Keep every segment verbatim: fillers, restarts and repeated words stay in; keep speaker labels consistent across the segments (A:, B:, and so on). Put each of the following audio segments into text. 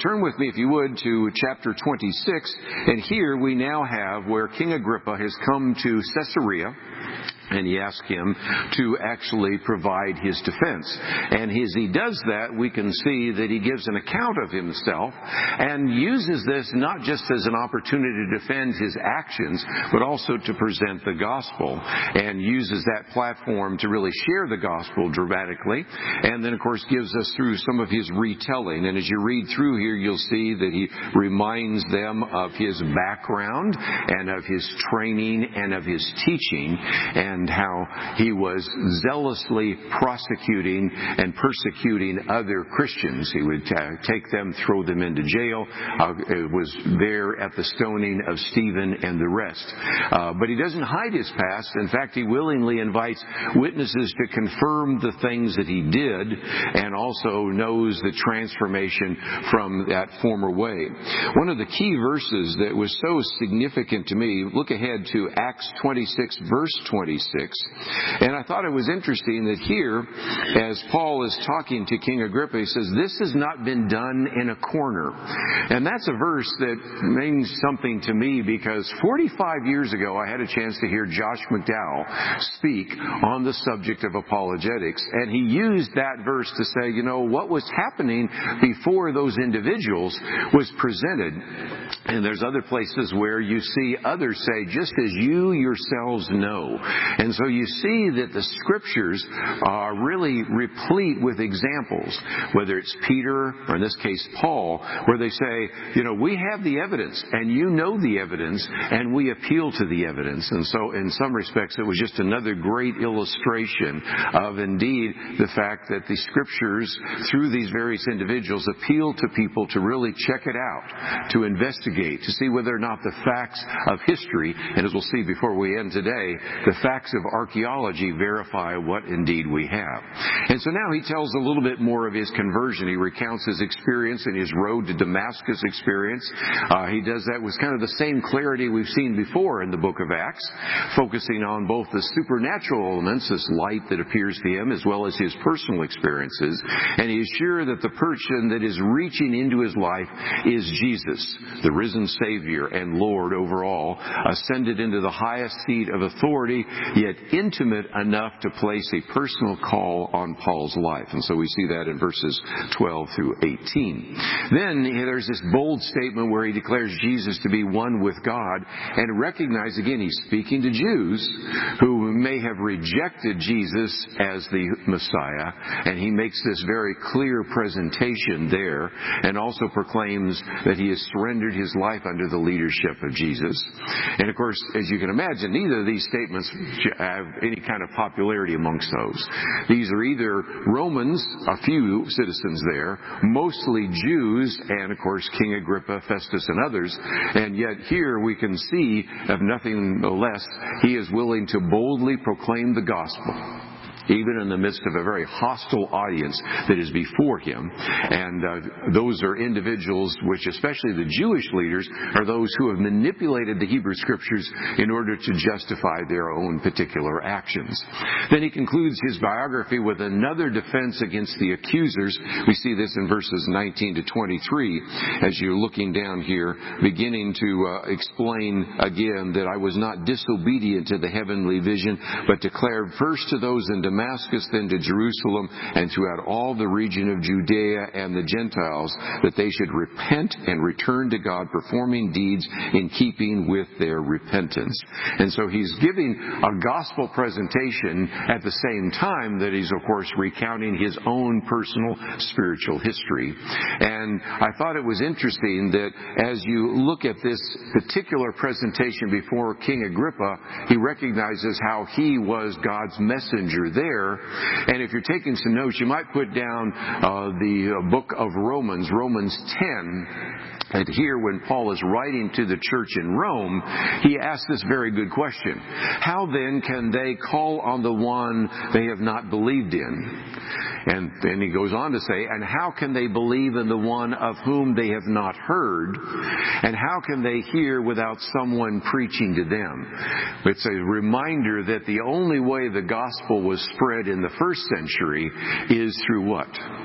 A: turn with me, if you would, to chapter twenty-six. And here we now have where King Agrippa has come to Caesarea, and he asked him to actually provide his defense. And as he does that, we can see that he gives an account of himself and uses this not just as an opportunity to defend his actions, but also to present the gospel, and uses that platform to really share the gospel dramatically. And then, of course, gives us through some of his retelling. And as you read through here, you'll see that he reminds them of his background and of his training and of his teaching, and and how he was zealously prosecuting and persecuting other Christians. He would t- take them, throw them into jail. Uh, it was there at the stoning of Stephen and the rest. Uh, but he doesn't hide his past. In fact, he willingly invites witnesses to confirm the things that he did, and also knows the transformation from that former way. One of the key verses that was so significant to me, look ahead to Acts twenty-six, verse twenty-six. And I thought it was interesting that here, as Paul is talking to King Agrippa, he says, "This has not been done in a corner." And that's a verse that means something to me, because forty-five years ago I had a chance to hear Josh McDowell speak on the subject of apologetics. And he used that verse to say, you know, what was happening before those individuals was presented. And there's other places where you see others say, just as you yourselves know. And so you see that the Scriptures are really replete with examples, whether it's Peter or in this case Paul, where they say, you know, we have the evidence and you know the evidence and we appeal to the evidence. And so in some respects it was just another great illustration of indeed the fact that the Scriptures through these various individuals appeal to people to really check it out, to investigate, to see whether or not the facts of history, and as we'll see before we end today, the facts of archaeology verify what indeed we have. And so now he tells a little bit more of his conversion. He recounts his experience and his road to Damascus experience. Uh, he does that with kind of the same clarity we've seen before in the book of Acts, focusing on both the supernatural elements, this light that appears to him, as well as his personal experiences. And he is sure that the person that is reaching into his life is Jesus, the risen Savior and Lord over all, ascended into the highest seat of authority, yet intimate enough to place a personal call on Paul's life. And so we see that in verses twelve through eighteen. Then there's this bold statement where he declares Jesus to be one with God, and recognize again he's speaking to Jews who may have rejected Jesus as the Messiah, and he makes this very clear presentation there, and also proclaims that he has surrendered his life under the leadership of Jesus. And of course, as you can imagine, neither of these statements have any kind of popularity amongst those. These are either Romans, a few citizens there, mostly Jews, and of course King Agrippa, Festus, and others. And yet here we can see, of nothing less, he is willing to boldly proclaim the gospel, even in the midst of a very hostile audience that is before him. And uh, those are individuals which, especially the Jewish leaders, are those who have manipulated the Hebrew Scriptures in order to justify their own particular actions. Then he concludes his biography with another defense against the accusers. We see this in verses nineteen to twenty-three, as you're looking down here, beginning to uh, explain again that I was not disobedient to the heavenly vision, but declared first to those in Damascus, Damascus, then to Jerusalem, and throughout all the region of Judea and the Gentiles, that they should repent and return to God, performing deeds in keeping with their repentance. And so he's giving a gospel presentation at the same time that he's, of course, recounting his own personal spiritual history. And I thought it was interesting that as you look at this particular presentation before King Agrippa, he recognizes how he was God's messenger there. And if you're taking some notes, you might put down uh, the uh, book of Romans, Romans ten. And here, when Paul is writing to the church in Rome, he asks this very good question. How then can they call on the one they have not believed in? And then he goes on to say, and how can they believe in the one of whom they have not heard? And how can they hear without someone preaching to them? It's a reminder that the only way the gospel was spread in the first century is through what?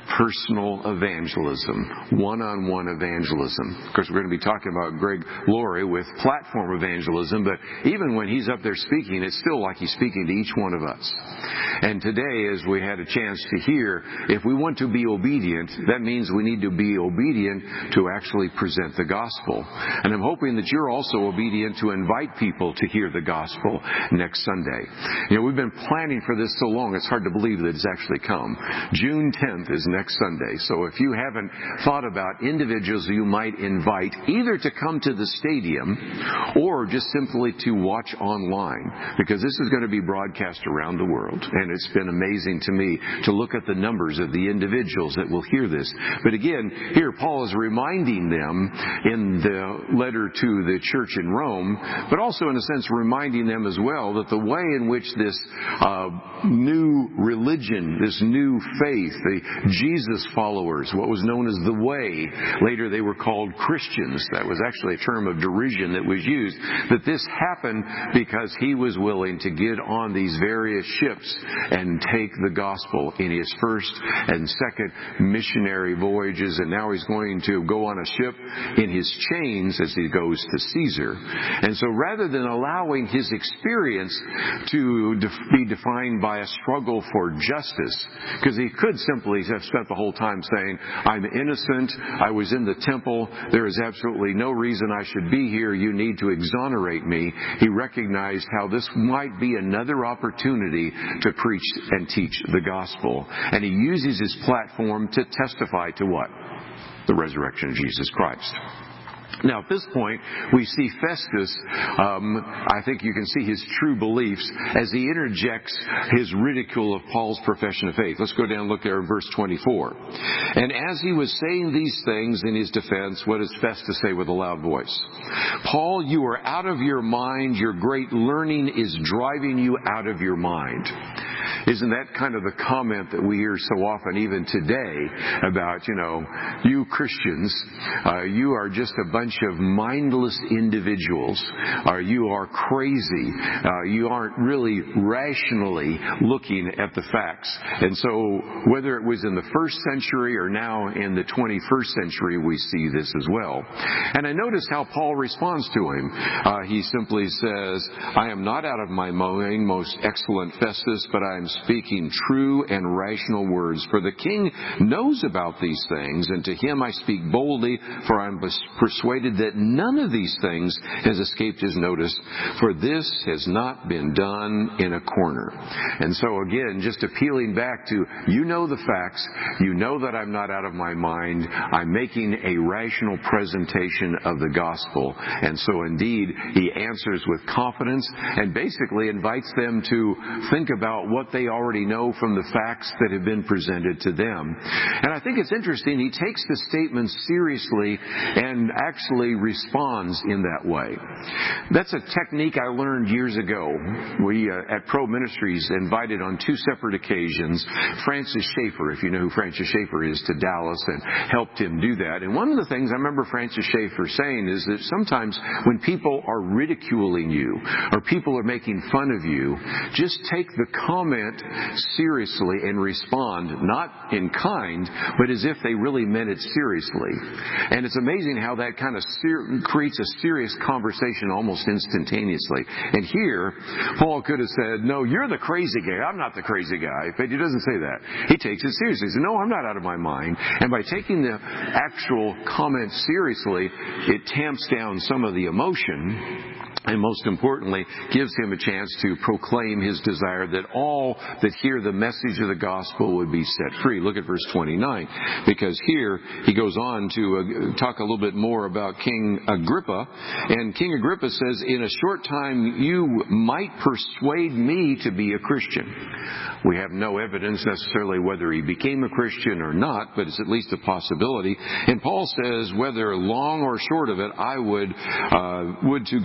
A: personal evangelism, one-on-one evangelism. Of course, we're going to be talking about Greg Laurie with platform evangelism, but even when he's up there speaking, it's still like he's speaking to each one of us. And today, as we had a chance to hear, if we want to be obedient, that means we need to be obedient to actually present the gospel. And I'm hoping that you're also obedient to invite people to hear the gospel next Sunday. You know, we've been planning for this so long, it's hard to believe that it's actually come. June tenth is next Sunday. So if you haven't thought about individuals you might invite either to come to the stadium or just simply to watch online, because this is going to be broadcast around the world. And it's been amazing to me to look at the numbers of the individuals that will hear this. But again, here Paul is reminding them in the letter to the church in Rome, but also in a sense reminding them as well that the way in which this uh, new religion, this new faith, the Jesus followers, what was known as the Way, later they were called Christians. That was actually a term of derision that was used. That this happened because he was willing to get on these various ships and take the gospel in his first and second missionary voyages, and now he's going to go on a ship in his chains as he goes to Caesar. And so rather than allowing his experience to def- be defined by a struggle for justice, because he could simply have spent the whole time saying, I'm innocent, I was in the temple, there is absolutely no reason I should be here, you need to exonerate me. He recognized how this might be another opportunity to preach and teach the gospel. And he uses his platform to testify to what? The resurrection of Jesus Christ. Now, at this point, we see Festus, um, I think you can see his true beliefs as he interjects his ridicule of Paul's profession of faith. Let's go down and look there in verse twenty-four. And as he was saying these things in his defense, what does Festus say with a loud voice? Paul, you are out of your mind. Your great learning is driving you out of your mind. Isn't that kind of the comment that we hear so often even today about, you know, you Christians, uh, you are just a bunch of mindless individuals, or you are crazy, uh, you aren't really rationally looking at the facts. And so whether it was in the first century or now in the twenty-first century, we see this as well. And I notice how Paul responds to him. Uh, he simply says, I am not out of my mind, most excellent Festus, but I am speaking true and rational words. For the king knows about these things, and to him I speak boldly, for I am persuaded that none of these things has escaped his notice, for this has not been done in a corner. And so again, just appealing back to, you know the facts, you know that I'm not out of my mind, I'm making a rational presentation of the gospel. And so indeed, he answers with confidence and basically invites them to think about what they already know from the facts that have been presented to them. And I think it's interesting, he takes the statement seriously and actually responds in that way. That's a technique I learned years ago. We, uh, at Pro Ministries, invited on two separate occasions Francis Schaeffer, if you know who Francis Schaeffer is, to Dallas and helped him do that. And one of the things I remember Francis Schaeffer saying is that sometimes when people are ridiculing you or people are making fun of you, just take the comment seriously and respond, not in kind, but as if they really meant it seriously. And it's amazing how that kind of ser- creates a serious conversation almost instantaneously. And here, Paul could have said, no, you're the crazy guy. I'm not the crazy guy. But he doesn't say that. He takes it seriously. He says, no, I'm not out of my mind. And by taking the actual comment seriously, it tamps down some of the emotion, and most importantly, gives him a chance to proclaim his desire that all that hear the message of the gospel would be set free. Look at verse twenty-nine, because here he goes on to uh, talk a little bit more about King Agrippa. And King Agrippa says, in a short time you might persuade me to be a Christian. We have no evidence necessarily whether he became a Christian or not, but it's at least a possibility. And Paul says, whether long or short of it, I would, uh, would to God that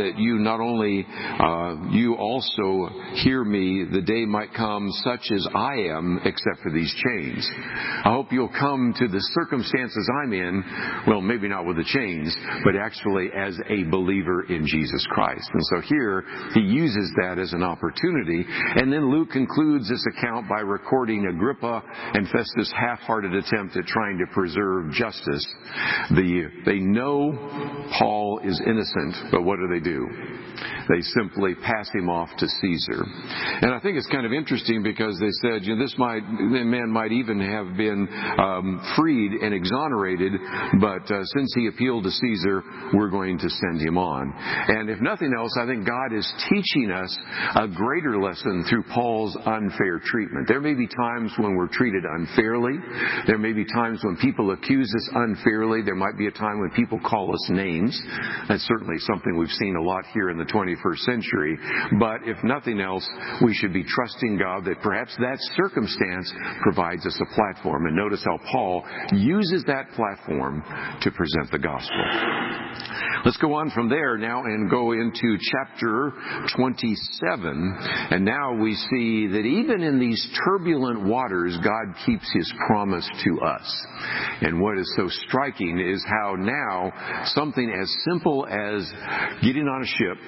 A: that you not only, uh, you also hear me, the day might come such as I am, except for these chains. I hope you'll come to the circumstances I'm in, well, maybe not with the chains, but actually as a believer in Jesus Christ. And so here, he uses that as an opportunity. And then Luke concludes this account by recording Agrippa and Festus' half-hearted attempt at trying to preserve justice. The, they know Paul is innocent, but what do they do? They simply pass him off to Caesar. And I think it's kind of interesting because they said, you know, this might, the man might even have been um, freed and exonerated, but uh, since he appealed to Caesar, we're going to send him on. And if nothing else, I think God is teaching us a greater lesson through Paul's unfair treatment. There may be times when we're treated unfairly. There may be times when people accuse us unfairly. There might be a time when people call us names. That's certainly something we've seen a lot here in the twenty-first century. But if nothing else, we should be trusting God that perhaps that circumstance provides us a platform. And notice how Paul uses that platform to present the gospel. Let's go on from there now and go into chapter twenty-seven. And now we see that even in these turbulent waters, God keeps His promise to us. And what is so striking is how now something as simple as getting on a ship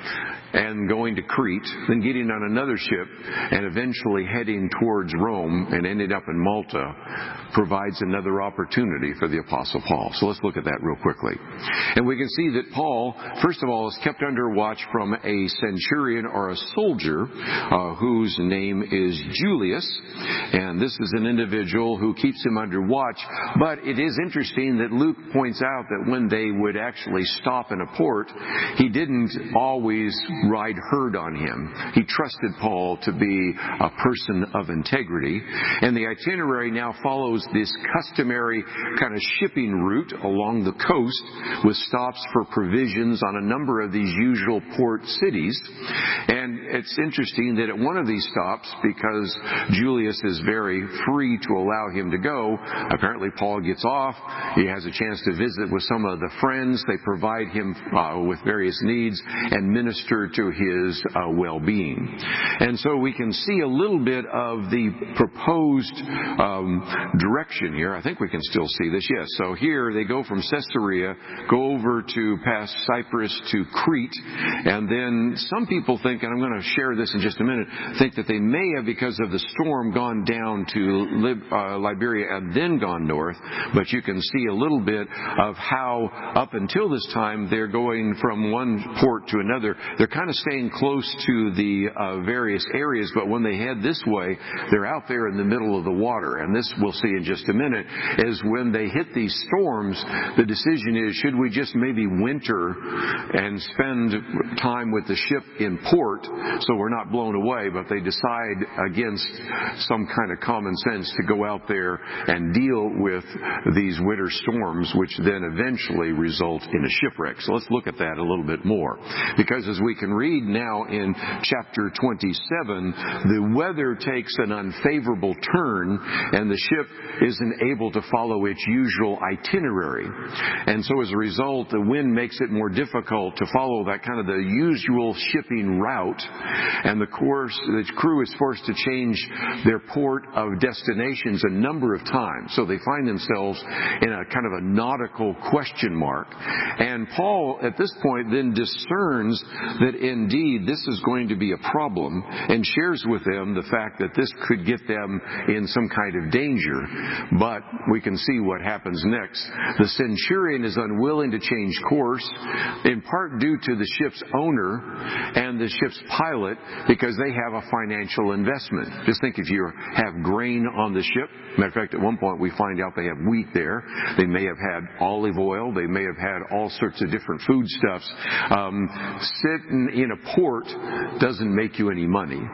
A: and going to Crete, then getting on another ship and eventually heading towards Rome and ending up in Malta provides another opportunity for the Apostle Paul. So let's look at that real quickly. And we can see that Paul, first of all, is kept under watch from a centurion or a soldier uh, whose name is Julius. And this is an individual who keeps him under watch. But it is interesting that Luke points out that when they would actually stop in a port, he didn't always ride herd on him. He trusted Paul to be a person of integrity. And the itinerary now follows this customary kind of shipping route along the coast with stops for provisions on a number of these usual port cities. And it's interesting that at one of these stops, because Julius is very free to allow him to go, apparently Paul gets off. He has a chance to visit with some of the friends. They provide him uh, with various needs and minister to his uh, well-being. And so we can see a little bit of the proposed um, direction here. I think we can still see this, yes. So here they go from Caesarea, go over to past Cyprus to Crete, and then some people think, and I'm going to share this in just a minute, think that they may have, because of the storm, gone down to Lib, uh, Liberia and then gone north, but you can see a little bit of how up until this time they're going from one port to another. They're kind of staying close to the uh, various areas, but when they head this way, they're out there in the middle of the water. And this we'll see in just a minute, is when they hit these storms, the decision is, should we just maybe winter and spend time with the ship in port so we're not blown away? But they decide against some kind of common sense to go out there and deal with these winter storms, which then eventually result in a shipwreck. So let's look at that a little bit more. Because as we can read now in chapter twenty-seven, the weather takes an unfavorable turn and the ship isn't able to follow its usual itinerary. And so as a result, the wind makes it more difficult to follow that kind of the usual shipping route. And the course, the crew is forced to change their port of destinations a number of times. So they find themselves in a kind of a nautical question mark. And Paul, at this point, then discerns that indeed this is going to be a problem and shares with them the fact that this could get them in some kind of danger. But we can see what happens next. The centurion is unwilling to change course, in part due to the ship's owner and the ship's pilot, because they have a financial investment. Just think, if you have grain on the ship, matter of fact, at one point we find out they have wheat there. They may have had olive oil. They may have had all sorts of different foodstuffs. Um, sitting in a port doesn't make you any money.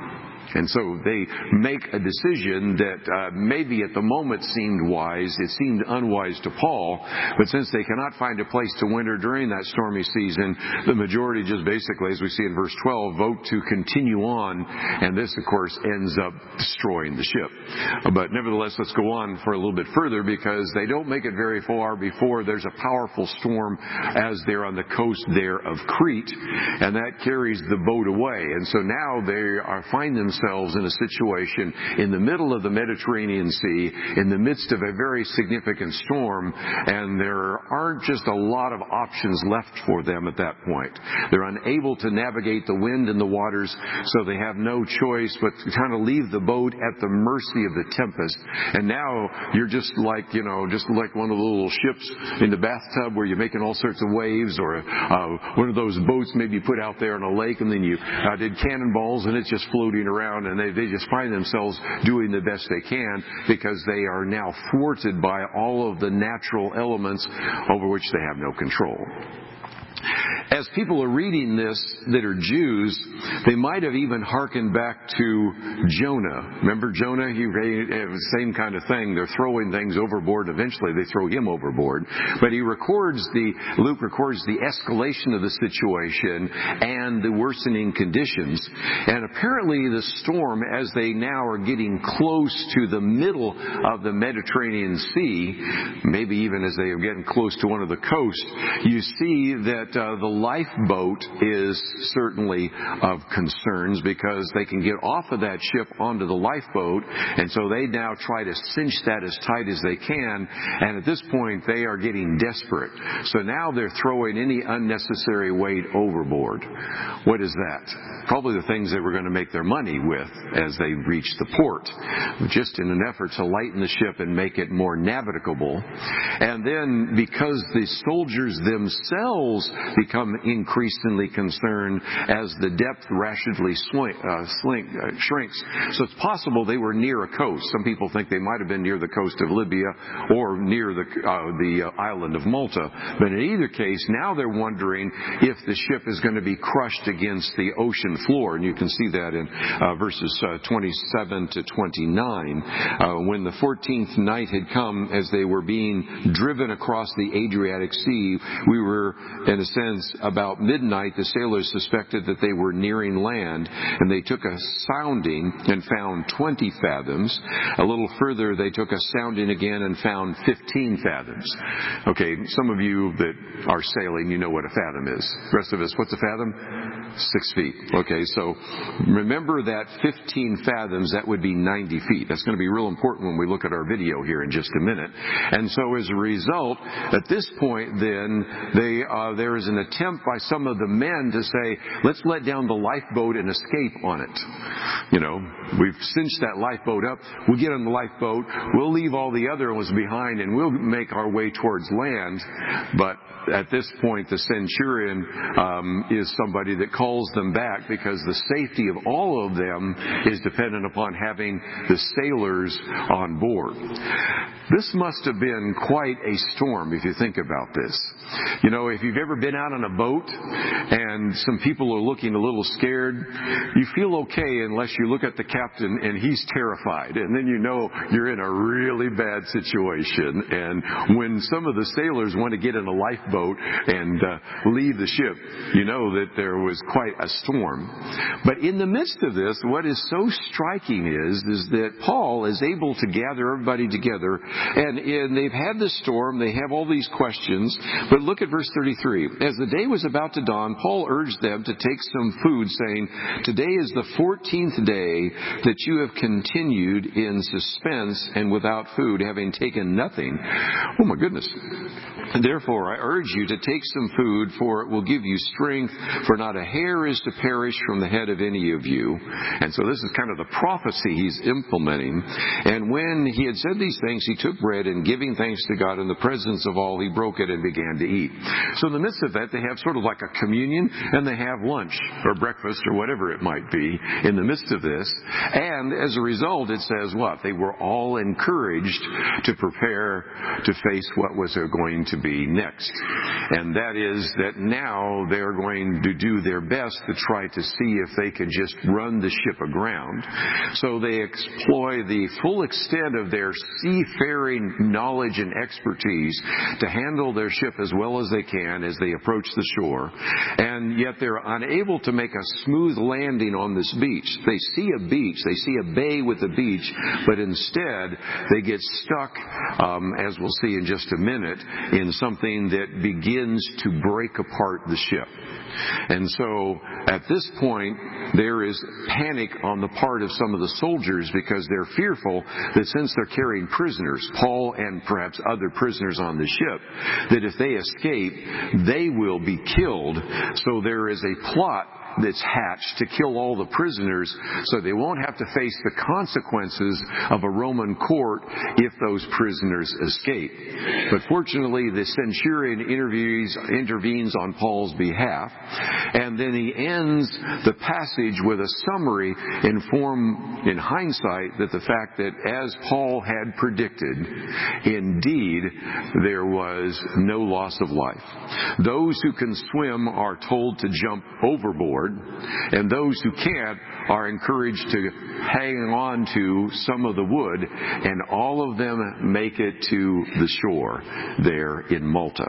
A: And so they make a decision that uh, maybe at the moment seemed wise. It seemed unwise to Paul. But since they cannot find a place to winter during that stormy season, the majority just basically, as we see in verse twelve, vote to continue on. And this, of course, ends up destroying the ship. But nevertheless, let's go on for a little bit further, because they don't make it very far before there's a powerful storm as they're on the coast there of Crete. And that carries the boat away. And so now they are find themselves in a situation in the middle of the Mediterranean Sea, in the midst of a very significant storm, and there aren't just a lot of options left for them at that point. They're unable to navigate the wind and the waters, so they have no choice but to kind of leave the boat at the mercy of the tempest. And now you're just like, you know, just like one of the little ships in the bathtub where you're making all sorts of waves, or uh, one of those boats maybe put out there in a lake, and then you uh, did cannonballs and it's just floating around, and they, they just find themselves doing the best they can because they are now thwarted by all of the natural elements over which they have no control. As people are reading this that are Jews, they might have even hearkened back to Jonah. Remember Jonah? He had the same kind of thing. They're throwing things overboard. Eventually they throw him overboard. But he records the, Luke records the escalation of the situation and the worsening conditions. And apparently the storm, as they now are getting close to the middle of the Mediterranean Sea, maybe even as they are getting close to one of the coasts, you see that uh, the lifeboat is certainly of concerns, because they can get off of that ship onto the lifeboat, and so they now try to cinch that as tight as they can, and at this point they are getting desperate. So now they're throwing any unnecessary weight overboard. What is that? Probably the things they were going to make their money with as they reach the port, just in an effort to lighten the ship and make it more navigable. And then because the soldiers themselves become increasingly concerned as the depth rapidly swing, uh, slink, uh, shrinks. So it's possible they were near a coast. Some people think they might have been near the coast of Libya or near the, uh, the uh, island of Malta. But in either case, now they're wondering if the ship is going to be crushed against the ocean floor. And you can see that in uh, verses uh, twenty-seven to twenty-nine. Uh, when the fourteenth night had come, as they were being driven across the Adriatic Sea, we were, in a sense, about midnight, the sailors suspected that they were nearing land, and they took a sounding and found twenty fathoms. A little further, they took a sounding again and found fifteen fathoms. Okay, some of you that are sailing, you know what a fathom is. The rest of us, what's a fathom? Six feet. Okay, so remember that fifteen fathoms, that would be ninety feet. That's going to be real important when we look at our video here in just a minute. And so as a result, at this point then, they, uh, there is an attempt by some of the men to say, let's let down the lifeboat and escape on it. You know, we've cinched that lifeboat up. We'll get on the lifeboat. We'll leave all the other ones behind, and we'll make our way towards land. But at this point, the centurion um, is somebody that calls them back, because the safety of all of them is dependent upon having the sailors on board. This must have been quite a storm if you think about this. You know, if you've ever been out on a boat and some people are looking a little scared, you feel okay unless you look at the captain and he's terrified. And then you know you're in a really bad situation. And when some of the sailors want to get in a lifeboat and uh, leave the ship, you know that there was quite a storm. But in the midst of this, what is so striking is, is that Paul is able to gather everybody together. And, and they've had this storm, they have all these questions, but look at verse thirty-three. As the day was about to dawn, Paul urged them to take some food, saying, today is the fourteenth day that you have continued in suspense and without food, having taken nothing. Oh my goodness. Therefore, I urge you to take some food, for it will give you strength, for not a hair is to perish from the head of any of you. And so this is kind of the prophecy he's implementing. And when he had said these things, he took bread, and giving thanks to God in the presence of all, he broke it and began to eat. So in the midst of that, they have have sort of like a communion, and they have lunch or breakfast or whatever it might be in the midst of this. And as a result, it says what? They were all encouraged to prepare to face what was going to be next. And that is that now they're going to do their best to try to see if they can just run the ship aground. So they employ the full extent of their seafaring knowledge and expertise to handle their ship as well as they can as they approach the shore. And yet they're unable to make a smooth landing on this beach. They see a beach, they see a bay with a beach, but instead they get stuck, um, as we'll see in just a minute, in something that begins to break apart the ship. And so at this point, there is panic on the part of some of the soldiers because they're fearful that since they're carrying prisoners, Paul and perhaps other prisoners on the ship, that if they escape, they will be killed. So there is a plot that's hatched to kill all the prisoners so they won't have to face the consequences of a Roman court if those prisoners escape. But fortunately, the centurion interviews, intervenes on Paul's behalf, and then he ends the passage with a summary in form, in hindsight, that the fact that as Paul had predicted, indeed, there was no loss of life. Those who can swim are told to jump overboard, and those who can't are encouraged to hang on to some of the wood, and all of them make it to the shore there in Malta.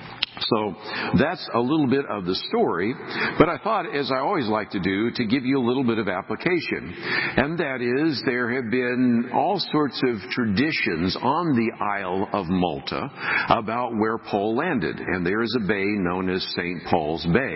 A: So that's a little bit of the story, but I thought, as I always like to do, to give you a little bit of application. And that is, there have been all sorts of traditions on the Isle of Malta about where Paul landed. And there is a bay known as Saint Paul's Bay.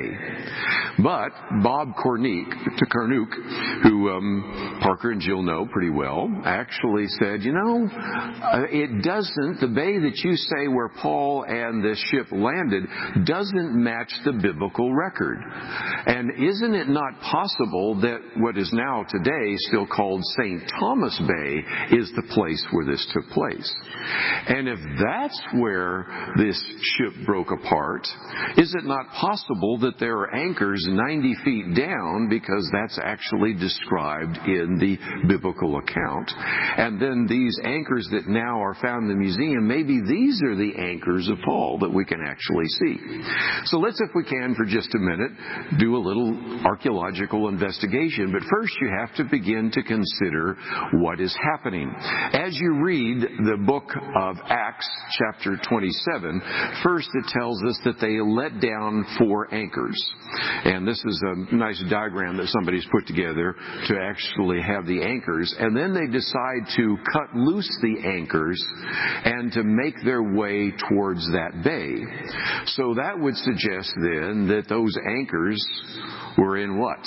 A: But Bob Cornick, to Carnook, who um, Parker and Jill know pretty well, actually said, you know, uh, it doesn't, the bay that you say where Paul and this ship landed doesn't match the biblical record. And isn't it not possible that what is now today still called Saint Thomas Bay is the place where this took place? And if that's where this ship broke apart, is it not possible that there are anchors ninety feet down, because that's actually described in the biblical account? And then these anchors that now are found in the museum, maybe these are the anchors of Paul that we can actually see. So let's, if we can, for just a minute, do a little archaeological investigation. But first you have to begin to consider what is happening. As you read the book of Acts, chapter twenty-seven, first it tells us that they let down four anchors. And this is a nice diagram that somebody's put together to actually have the anchors. And then they decide to cut loose the anchors and to make their way towards that bay. So that would suggest then that those anchors were in what?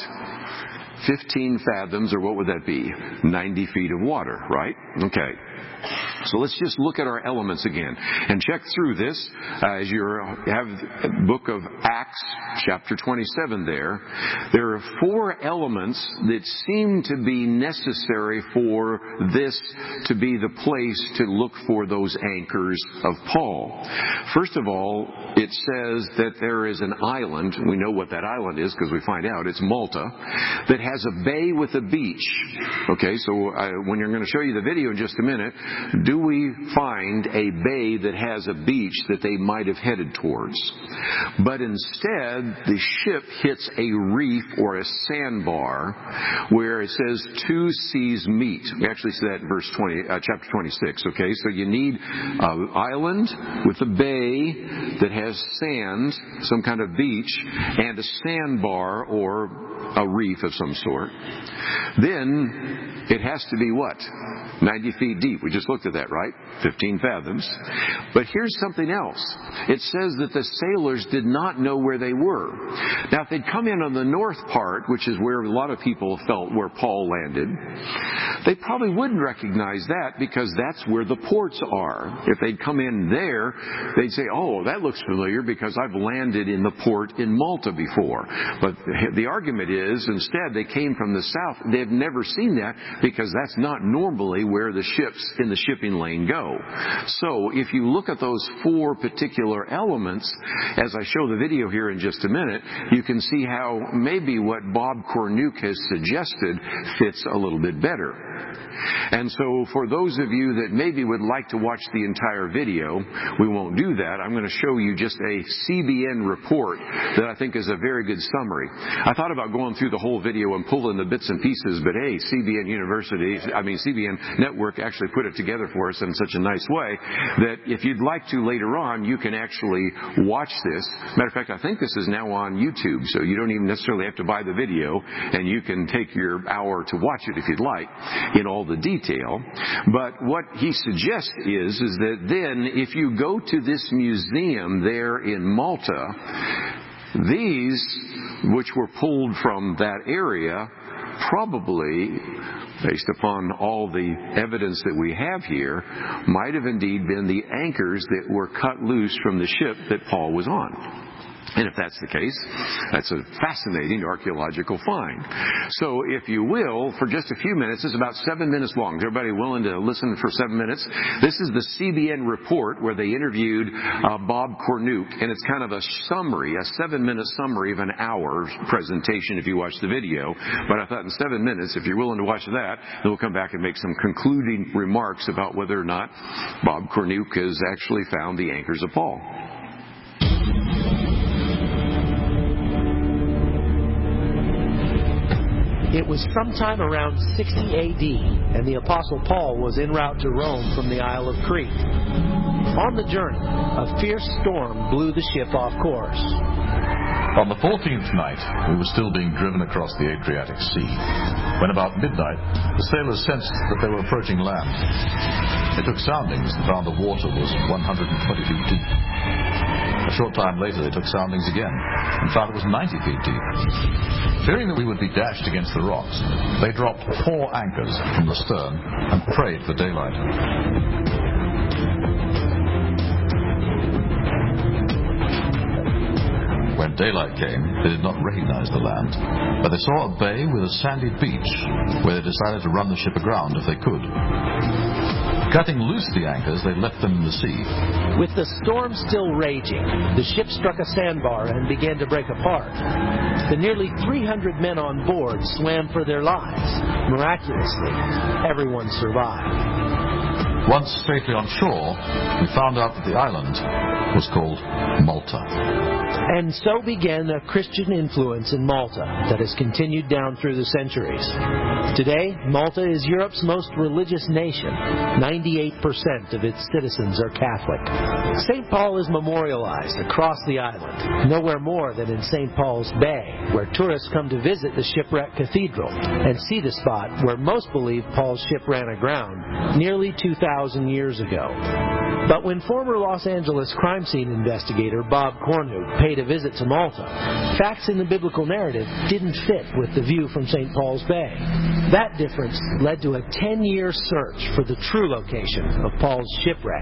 A: fifteen fathoms, or what would that be? ninety feet of water, right? Okay. So let's just look at our elements again and check through this. Uh, as you have the book of Acts, chapter twenty-seven there, there are four elements that seem to be necessary for this to be the place to look for those anchors of Paul. First of all, it says that there is an island. We know what that island is because we find out it's Malta, that has a bay with a beach. Okay, so uh, when you're going to show you the video in just a minute, do we find a bay that has a beach that they might have headed towards? But instead, the ship hits a reef or a sandbar where it says two seas meet. We actually see that in verse twenty, uh, chapter twenty-six. Okay, so you need an island with a bay that has sand, some kind of beach, and a sandbar or a reef of some sort. Then it has to be what? ninety feet deep. We just looked at that, right? fifteen fathoms. But here's something else. It says that the sailors did not know where they were. Now, if they'd come in on the north part, which is where a lot of people felt where Paul landed, they probably wouldn't recognize that because that's where the ports are. If they'd come in there, they'd say, oh, that looks familiar because I've landed in the port in Malta before. But the argument is, instead, they came from the south. They've never seen that because that's not normally where the ships in the shipping lane go. So if you look at those four particular elements, as I show the video here in just a minute, you can see how maybe what Bob Cornuke has suggested fits a little bit better. And so for those of you that maybe would like to watch the entire video, we won't do that. I'm going to show you just a C B N report that I think is a very good summary. I thought about going through the whole video and pulling the bits and pieces, but hey, C B N University, I mean C B N Network actually put it together for us in such a nice way that if you'd like to later on, you can actually watch this. Matter of fact, I think this is now on YouTube, so you don't even necessarily have to buy the video, and you can take your hour to watch it if you'd like in all the detail. But what he suggests is, is that then if you go to this museum there in Malta, these, which were pulled from that area, probably, based upon all the evidence that we have here, might have indeed been the anchors that were cut loose from the ship that Paul was on. And if that's the case, that's a fascinating archaeological find. So if you will, for just a few minutes, it's about seven minutes long. Is everybody willing to listen for seven minutes? This is the C B N report where they interviewed uh, Bob Cornuke, and it's kind of a summary, a seven-minute summary of an hour presentation if you watch the video. But I thought in seven minutes, if you're willing to watch that, then we'll come back and make some concluding remarks about whether or not Bob Cornuke has actually found the anchors of Paul.
B: It was sometime around sixty A D, and the Apostle Paul was en route to Rome from the Isle of Crete. On the journey, a fierce storm blew the ship off course.
C: On the fourteenth night, we were still being driven across the Adriatic Sea, when about midnight, the sailors sensed that they were approaching land. They took soundings and found the water was one hundred twenty feet deep. A short time later, they took soundings again and found it was ninety feet deep. Fearing that we would be dashed against the rocks, they dropped four anchors from the stern and prayed for daylight. When daylight came, they did not recognize the land, but they saw a bay with a sandy beach where they decided to run the ship aground if they could. Cutting loose the anchors, they left them in the sea.
B: With the storm still raging, the ship struck a sandbar and began to break apart. The nearly three hundred men on board swam for their lives. Miraculously, everyone survived.
C: Once safely on shore, we found out that the island was called Malta.
B: And so began a Christian influence in Malta that has continued down through the centuries. Today, Malta is Europe's most religious nation. ninety-eight percent of its citizens are Catholic. Saint Paul is memorialized across the island, nowhere more than in Saint Paul's Bay, where tourists come to visit the shipwrecked cathedral and see the spot where most believe Paul's ship ran aground nearly two thousand years ago. But when former Los Angeles crime scene investigator Bob Cornuke paid a visit to Malta, facts in the biblical narrative didn't fit with the view from Saint Paul's Bay. That difference led to a ten-year search for the true location of Paul's shipwreck.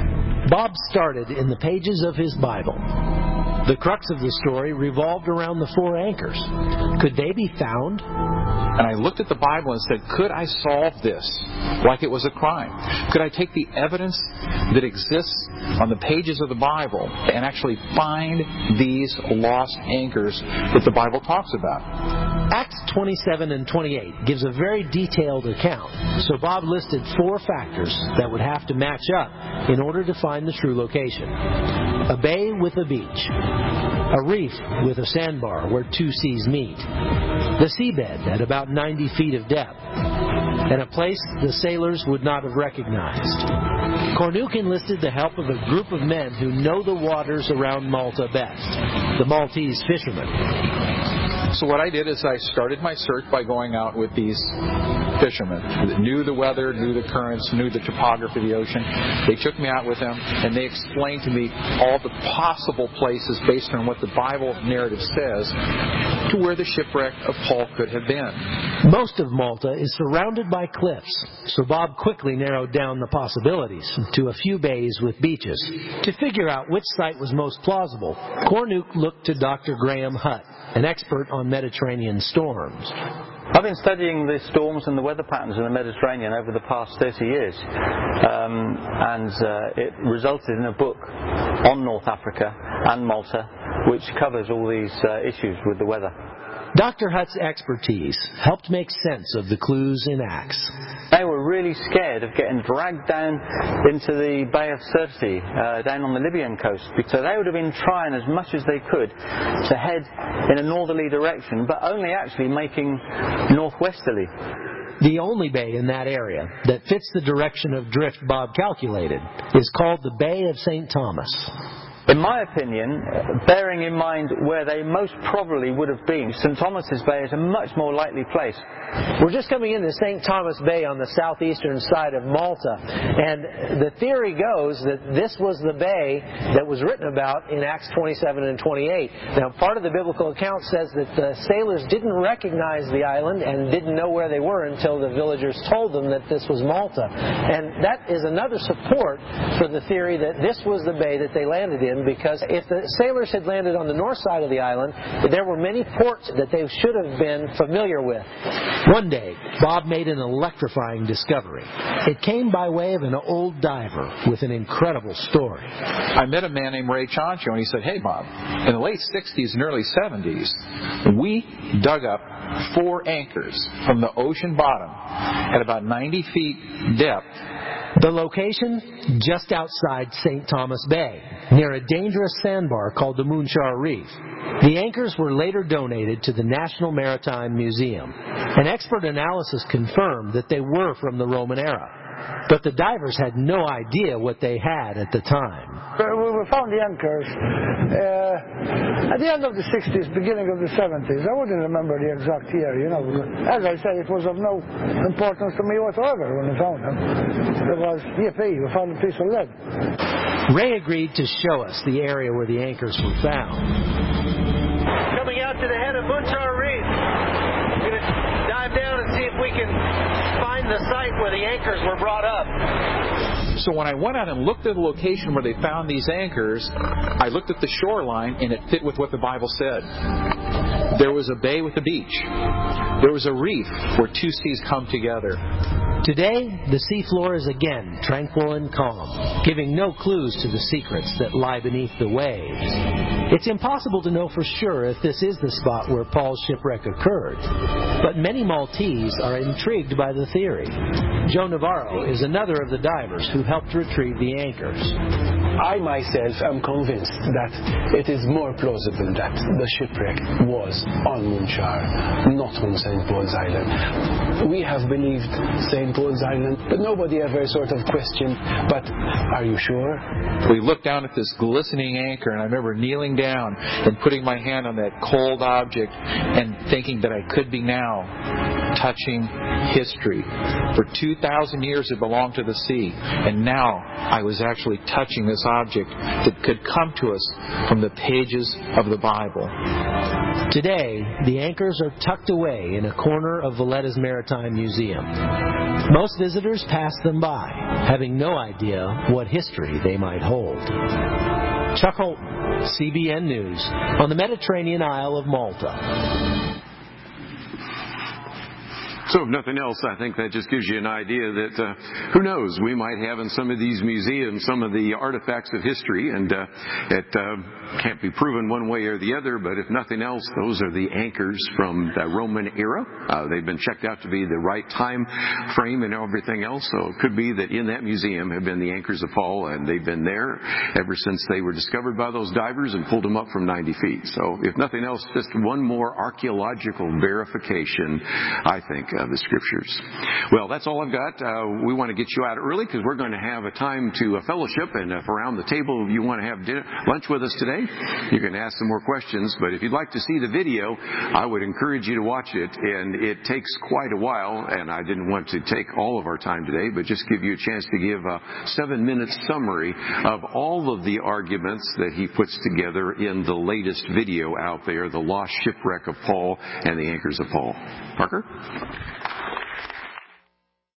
B: Bob started in the pages of his Bible. The crux of the story revolved around the four anchors. Could they be found?
D: And I looked at the Bible and said, could I solve this like it was a crime? Could I take the evidence that exists on the pages of the Bible and actually find these lost anchors that the Bible talks about?
B: Acts twenty-seven and twenty-eight gives a very detailed account, so Bob listed four factors that would have to match up in order to find the true location. A bay with a beach, a reef with a sandbar where two seas meet, the seabed at about ninety feet of depth, and a place the sailors would not have recognized. Cornuke enlisted the help of a group of men who know the waters around Malta best, the Maltese fishermen.
D: So what I did is I started my search by going out with these fishermen that knew the weather, knew the currents, knew the topography of the ocean. They took me out with them, and they explained to me all the possible places based on what the Bible narrative says to where the shipwreck of Paul could have been.
B: Most of Malta is surrounded by cliffs, so Bob quickly narrowed down the possibilities to a few bays with beaches. To figure out which site was most plausible, Cornuke looked to Doctor Graham Hutt, an expert on Mediterranean storms.
E: I've been studying the storms and the weather patterns in the Mediterranean over the past thirty years, um, and uh, it resulted in a book on North Africa and Malta, which covers all these uh, issues with the weather.
B: Doctor Hutt's expertise helped make sense of the clues in Acts.
E: They were really scared of getting dragged down into the Bay of Sirte, uh, down on the Libyan coast. So they would have been trying as much as they could to head in a northerly direction, but only actually making northwesterly.
B: The only bay in that area that fits the direction of drift Bob calculated is called the Bay of Saint Thomas.
E: In my opinion, bearing in mind where they most probably would have been, Saint Thomas's Bay is a much more likely place.
B: We're just coming into Saint Thomas Bay on the southeastern side of Malta, and the theory goes that this was the bay that was written about in Acts twenty-seven and twenty-eight. Now, part of the biblical account says that the sailors didn't recognize the island and didn't know where they were until the villagers told them that this was Malta. And that is another support for the theory that this was the bay that they landed in, because if the sailors had landed on the north side of the island, there were many ports that they should have been familiar with. One day, Bob made an electrifying discovery. It came by way of an old diver with an incredible story.
D: I met a man named Ray Chancho, and he said, "Hey, Bob, in the late sixties and early seventies, we dug up four anchors from the ocean bottom at about ninety feet depth."
B: The location? Just outside Saint Thomas Bay, near a dangerous sandbar called the Munchar Reef. The anchors were later donated to the National Maritime Museum. An expert analysis confirmed that they were from the Roman era. But the divers had no idea what they had at the time.
F: We found the anchors uh, at the end of the sixties, beginning of the seventies. I wouldn't remember the exact year, you know. As I say, it was of no importance to me whatsoever when we found them. It was, yippee, we found a piece of lead.
B: Ray agreed to show us the area where the anchors were found.
G: Coming out to the head of Munchar Reef. We're going to dive down and see if we can find the site where the anchors were brought up.
D: So when I went out and looked at the location where they found these anchors, I looked at the shoreline, and it fit with what the Bible said. There was a bay with a beach. There was a reef where two seas come together.
B: Today, the seafloor is again tranquil and calm, giving no clues to the secrets that lie beneath the waves. It's impossible to know for sure if this is the spot where Paul's shipwreck occurred, but many Maltese are intrigued by the theory. Joe Navarro is another of the divers who helped retrieve the anchors.
H: I myself am convinced that it is more plausible that the shipwreck was on Munchar, not on Saint Paul's Island. We have believed Saint Paul's Island, but nobody ever sort of questioned, but are you sure?
D: We looked down at this glistening anchor, and I remember kneeling down and putting my hand on that cold object and thinking that I could be now touching history. For two thousand years it belonged to the sea, and now I was actually touching this object that could come to us from the pages of the Bible.
B: Today, the anchors are tucked away in a corner of Valletta's Maritime Museum. Most visitors pass them by, having no idea what history they might hold. Chuck Holton, C B N News, on the Mediterranean Isle of Malta.
A: So if nothing else, I think that just gives you an idea that, uh, who knows, we might have in some of these museums some of the artifacts of history, and uh, it uh, can't be proven one way or the other, but if nothing else, those are the anchors from the Roman era. Uh, they've been checked out to be the right time frame and everything else, so it could be that in that museum have been the anchors of Paul, and they've been there ever since they were discovered by those divers and pulled them up from ninety feet. So if nothing else, just one more archaeological verification, I think, of the Scriptures. Well, that's all I've got. Uh, we want to get you out early because we're going to have a time to uh, fellowship, and if around the table you want to have dinner, lunch with us today, you can ask some more questions. But if you'd like to see the video, I would encourage you to watch it, and it takes quite a while, and I didn't want to take all of our time today, but just give you a chance to give a seven-minute summary of all of the arguments that he puts together in the latest video out there, The Lost Shipwreck of Paul and the Anchors of Paul. Parker?